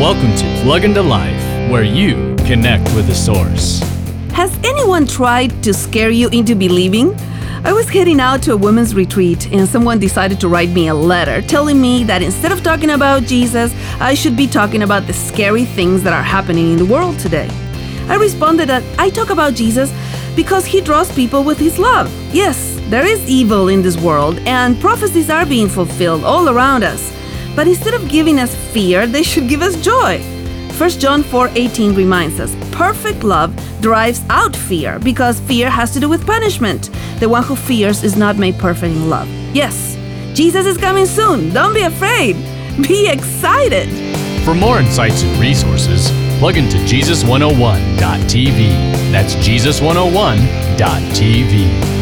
Welcome to Plug into Life, where you connect with the source. Has anyone tried to scare you into believing? I was heading out to a women's retreat and someone decided to write me a letter telling me that instead of talking about Jesus, I should be talking about the scary things that are happening in the world today. I responded that I talk about Jesus because he draws people with his love. Yes, there is evil in this world and prophecies are being fulfilled all around us. But instead of giving us fear, they should give us joy. 1 John 4:18 reminds us, perfect love drives out fear because fear has to do with punishment. The one who fears is not made perfect in love. Yes, Jesus is coming soon. Don't be afraid. Be excited. For more insights and resources, plug into Jesus101.tv. That's Jesus101.tv.